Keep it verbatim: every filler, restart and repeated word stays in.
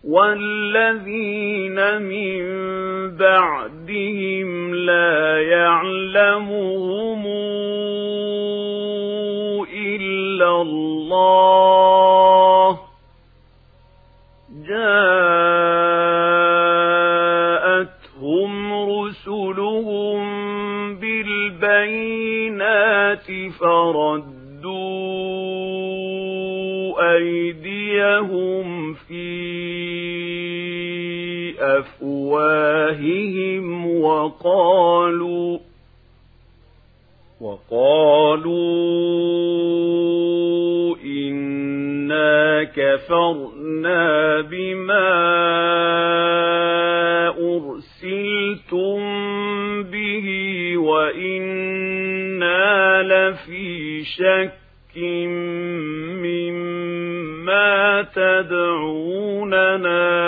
والذين من بعدهم لا يعلمهم إلا الله جاءتهم رسلهم بالبينات فردوا أيديهم في أفواههم وقالوا وقالوا إنا كفرنا بما أرسلتم به وإنا لفي شك مما تدعوننا